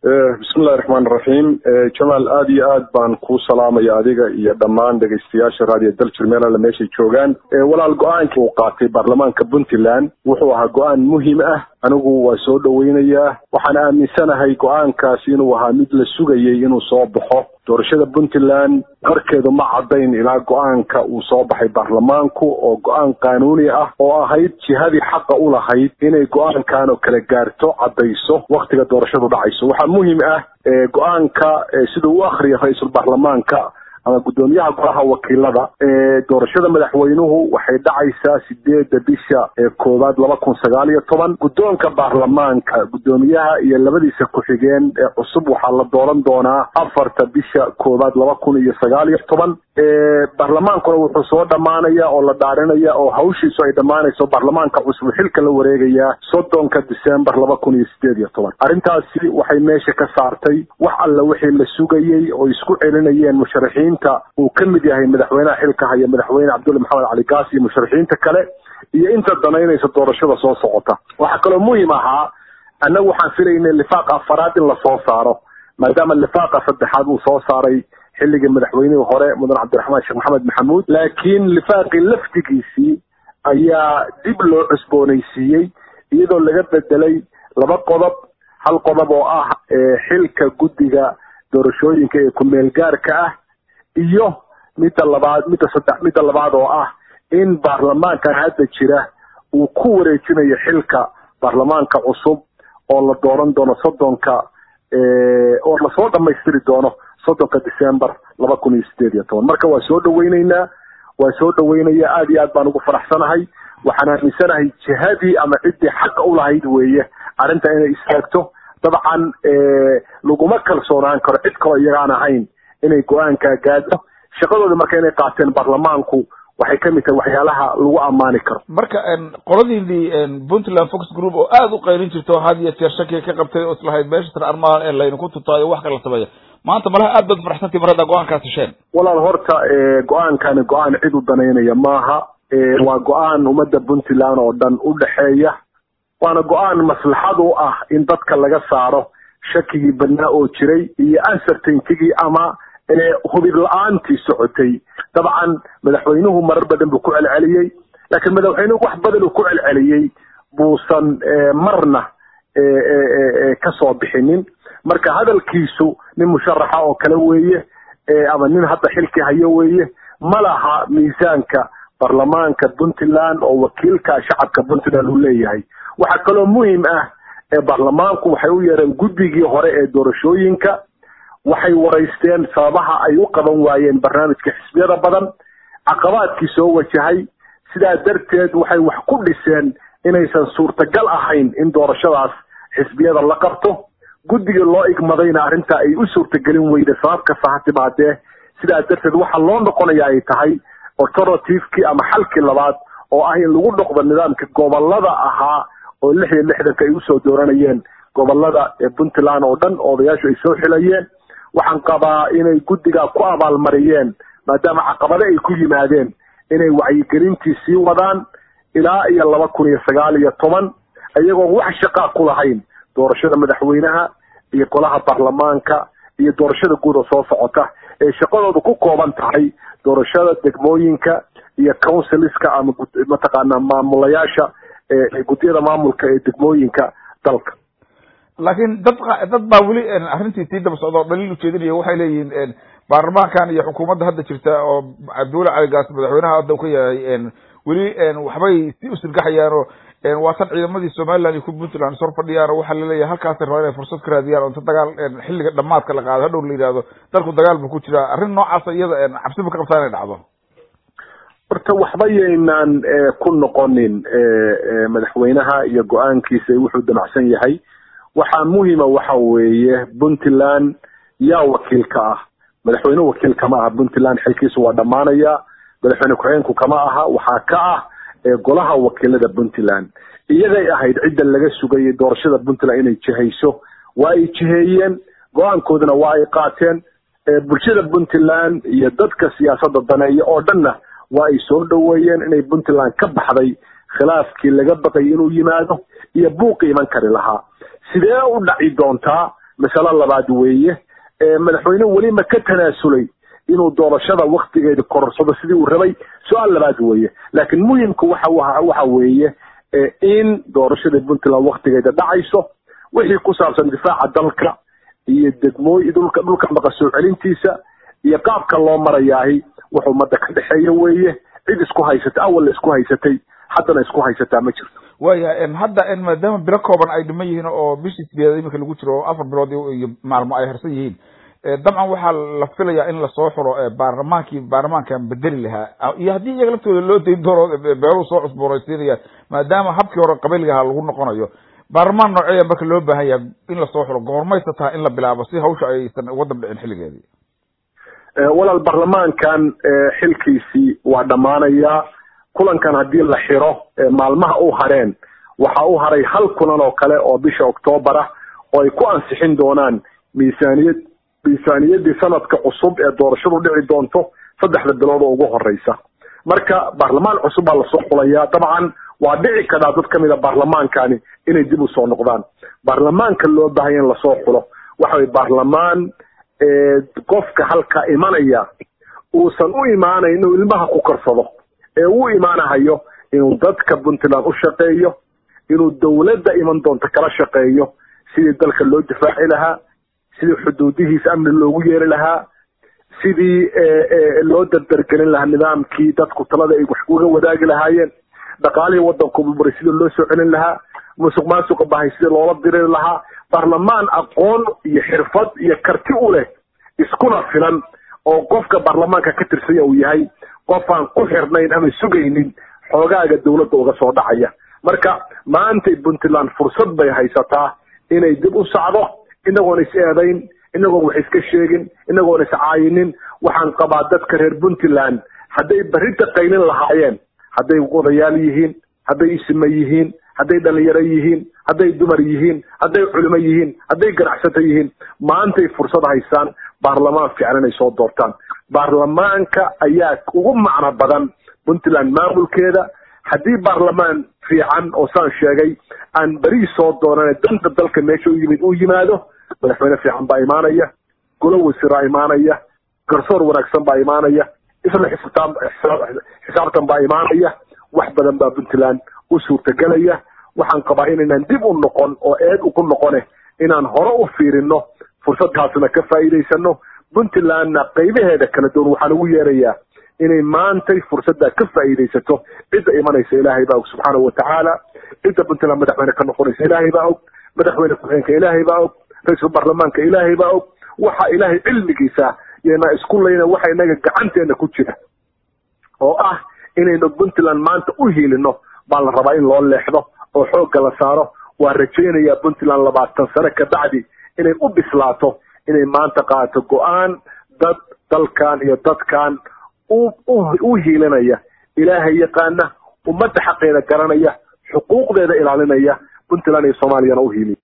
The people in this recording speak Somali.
بسم الله الرحمن الرحيم. جمال آدي آد بان كو سلام يا أديقة يا دمان دقيستياش راديو دلتر ميلا لميشي جوغان ولا القوان كو قاتي برلمان كبنتلان وحوها قوان مهمة أنوغو وسود وينيا وحنا من سنة هاي قوان كاسين وها مثل السوغي إنو صوبحو doorashada Puntland qarkeedu ma cadayn ilaa go'aanka uu soo baxay baarlamaanku oo go'aan qaanuuni ah oo ahayd jihadii xaq u lahayd inay go'aankan oo kala gaarto cadayso waqtiga doorashadu dhacayso waxa muhiim ah go'aanka sida uu akhriyo ra'iisul baarlamaanka ama gudoomiyaha golaha wakiilada doorashada madaxweynuhu waxay dhacaysaa 8 bisha koobaad 2019 gudoonka baarlamaanka gudoomiyaha iyo labadiisa ku xigeen cusub waxa la dooran doonaa 4 bisha koobaad 2019 baarlamaankuna wuxuu soo dhamaanaya oo la dhaarinaya oo hawshiisu ay dhamaanayso baarlamaanka cusub xilka la wareegaya 30 December 2018 arintaasi waxay meesha ka saartay wax alla wixii la sugayay oo isku celinayeen musharaxiin uu kamid yahay madaxweynaha xilka haya madaxweyne Cabdulle Maxamed Cali Gaas iyo musharaxiinta kale iyo inta danaynaysa doorashada soo socota waxa kale oo muhiim ah anagu waxaan filaynaa lifaaqa afraad in la soo saaro maadaama lifaaqa saddexaad uu soo saaray xilliga madaxweynaha hore mudan Cabdiraxmaan Sheekh Maxamed Maxamuud laakiin lifaaqi laftigiisii ayaa dib loo cusboonaysiiyay iyadoo laga bedelay laba qodob hal qodob oo ah xilka guddiga doorashooyinka ee ku meel gaarka ah iyo midda labaad oo ah in baarlamaanka hadda jira uu ku wareejinayo xilka baarlamaanka cusub oo la dooran doono 30 oo la soo dhameystiri doono 30 December 2018 marka waa soo dhaweynaynaa aad iyo aad baan ugu faraxsanahay waxaan aaminsanahay jihadii ama cidii xaq u lahayd weeye arinta inay istaagto dabcan laguma kalsoonaan karo cid kale iyagaan ahayn inay go'aanka gaadho shaqadooda marka inay qaateen baarlamaanku waxay kamid tahay waxyaalaha lagu amaani karo marka qoladii Puntland Fox Group oo aad u qeyrin jirto hadiya tirshaki ka qabtay oo islahayd meesha armaan ee layna ku tutaayo wax kala sameeyo maanta malaha aad bad faraxsantii marada go'aankaas sheen walaal horta go'aankani go'aan cid u daneynaya maaha waa go'aan umada Puntland oo dhan u dhaxeeya waana go'aan maslaxad u ah in dadka laga saaro shakigi badnaa oo jiray iyo uncertainty ama hubid la'aantii socotay dabcan madaxweynuhu marar badan buu ku celceliyay laakiin madaxweynuhu wax badan uu ku celceliyay buusan marna ka soo bixinin marka hadalkiisu nin musharaxa oo kale weeye ama nin hadda xilki hayo weeye malaha miisaanka baarlamaanka Puntland oo wakiilka shacabka Puntland uu leeyahay waxa kale oo muhiim ah baarlamaanku waxay u yeereen guddigii hore ee doorashooyinka waxay wareysteen sababaha ay u qaban waayeen barnaamijka xisbiyada badan caqabaadkii soo wajahay sidaa darteed waxay wax ku dhiseen inaysan suurtagal ahayn in doorashadaas xisbiyada la qabto guddiga loo igmadayna arinta ay u suurtagelin weyday sababka saxatibaadee sidaa darteed waxa loo noqonayaa ay tahay alternative-kii ama xalkii labaad oo ah in lagu noqdo nidaamka gobolada ahaa oo 66 ay u soo dooranayeen gobolada Puntland oo dhan odayaashu ay soo xilayeen waxaan qabaa inay guddiga ku abaalmariyeen maadaama caqabado ay ku yimaadeen inay wacyigelintii sii wadaan ilaa iyo 2019 ayagoo wax shaqo ku lahayn doorashada madaxweynaha iyo golaha baarlamaanka iyo doorashada guud oo soo socota ee shaqadoodu ku kooban tahay doorashada degmooyinka iyo councilska ama mataqaana maamulayaasha guddiyada maamulka ee degmooyinka dalka laakiin dad baa wali arrintii daba socdo dhaliil u jeedinaya waxay leeyihiin baarlamaankan iyo xukuumadda hadda jirta oo Cabdulle Cali Gaas madaxweynaha hadda ka yahay wali waxbay si u sirgaxayaan oo waa tan ciidamadii Soomaaliland iyo Puntland soo fadhiyaan waxa la leeyahay halkaas ay fursad ka raadiyaan oo dagaal xilliga dhamaadka la qaado hadhow la yiraahdo dalku dagaal buu ku jiraa arrin noocaas iyada cabsi ka qabtaan inay dhacdo horta waxba yeynaan ku noqonin madaxweynaha iyo go'aankiisa wuxuu damacsan yahay waxa muhiim ah waxa weeye Puntland yaa wakiilka ah madaxweynuhu wakiilka ma aha Puntland xilkiisu waa dhamaanaya madaxweyne ku-xigeenku kama aha waxa ka ah golaha wakiilada Puntland iyagay ahayd cidda laga sugay doorashada Puntland inay jihayso waa ay jiheeyeen go'aankooduna waa ay qaateen bulshada Puntland iyo dadka siyaasadda daneeya oo dhanna waa ay soo dhaweeyeen inay Puntland ka baxday khilaafkii laga baqay inuu yimaado iyo buuq iman kari lahaa sidee u dhaci doontaa mas'ala labaad weeye madaxweynuhu weli ma ka tanaasulay inuu doorashada waqtigeeda korsado sidii uu rabay su'aal labaad weeye laakiin muhiimku waxa weeye in doorashada Puntland waqtigeeda dhacayso wixii ku saabsan difaaca dalka iyo dhulka maqasoo celintiisa iyo qaabka loo marayahay wuxuu umada ka dhaxeeyo weeye cid isku haysata awal isku haysatay haddana isku haysataa ma jirto waya hadda maadaama bilo kooban ay dhiman yihiin oo bishii sideed imika lagu jiro 4 bilood iyo maalmo ay harsan yihiin dabcan waxaa la filayaa in la soo xiro baarlamaankan bedeli lahaa iyo haddii iyaga laftooda loo dayn doono beeruhu soo cusboonaysiinaya maadaama habkii hore qabiilgaha lagu noqonayo baarlamaan nooceeya marka loo baahan yahay in la soo xiro goormaysa tahay in la bilaabo si hawsha aysan waddan dhicin xilligeedii walaal baarlamaankan xilkiisii waa dhamaanaya kulankan haddii la xiro maalmaha u hareen waxa u haray hal kulan oo kale oo bisha Oktoobar ah oo ay ku ansixin doonaan miisaaniyadii sanadka cusub ee doorashadu dhici doonto 3 bilood oo ugu horeysa marka baarlamaan cusub baa la soo xulayaa dabcan waa dhici karaa dad kamida baarlamaankani inay dib u soo noqdaan baarlamaanka loo baahan in la soo xulo waxa ay baarlamaan qofka halka imanaya uusan u imaanayn inuu ilmaha ku karsado uu imaanayo inuu dadka Puntland u shaqeeyo inuu dawladda iman doonto kala shaqeeyo sidii dalka loo difaaci lahaa sidii xuduudihiisa amni loogu yeeri lahaa sidii loo dardargelin lahaa nidaamkii dadku talada ay wax uga wadaagi lahaayeen dhaqaalihii waddanku burburay sidii loo soo celin lahaa musuqmaasuqa bahay sidii loola diri lahaa baarlamaan aqoon iyo xirfad iyo karti u leh iskuna filan oo qofka baarlamaanka ka tirsan uu yahay qof aan ku xirnayn ama sugaynin xoogaaga dawladda uga soo dhacaya marka maanta Puntland fursad bay haysataa inay dib u socdo inagoon is eedayn inagoon wax iska sheegin inagoon is caayinin waxaan qabaa dadka reer Puntland hadday barita qaylin lahaayeen hadday odayaal yihiin hadday isma yihiin hadday dhalinyaro yihiin hadday dumar yihiin hadday culimo yihiin hadday ganacsato yihiin maantay fursad haystaan baarlamaan fiican inay soo doortaan baarlamaanka ayaa ugu macno badan Puntland maamulkeeda haddii baarlamaan fiican oo saan sheegay aan bari soo doonan danta dalka meesha u yimaado madaxweyne fiican baa imaanaya golo wasiir imaanaya garsoor wanaagsan baa imaanaya isla xisaabtan baa imaanaya wax badan baa Puntland u suurtagelaya waxaan qabaa inaan dib u noqon oo eed u ku noqone inaan hore u fiirino fursadaasna ka faa'iideysano Puntland qaybaheeda kala duwan waxaan ugu yeerayaa inay maantay fursadda ka faa'iideysato cid imanaysa Ilaahay baa subhanahu wa ta'ala cid Puntland madaxweyne ka noqonaysa Ilaahay baa madaxweyne ku-xigeenka Ilaahay baa ra'iisul baarlamaanka Ilaahay baa waxa Ilaahay cilmigiisa yana isku leeyna waxa inaga gacanteena ku jira oo ah inaynu Puntland maanta u hiilino baa la rabaa in loo leexdo oo xoog la saaro waa rajaynayaa Puntland 20 sano ka bacdi inay u bislaato inay maanta qaato go'aan dad dalkan iyo dadkan u hiilinaya Ilaahay yaqaana ummadda xaqeeda garanaya xuquuqdeeda ilaalinaya Puntland iyo Soomaaliya u hiilin